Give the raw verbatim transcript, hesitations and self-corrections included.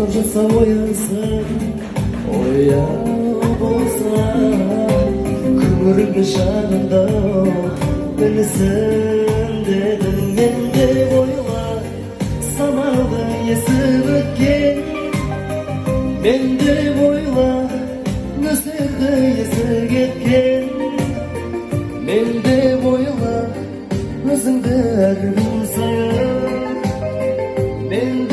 жатса оянсын, оя болса көңіліңе шағында білсін дедім. Мен де ойла самалды есіп өткен, мен де ойла нөсерді есі кеткен, мен де ойла өзіңді әр күн сайын, мен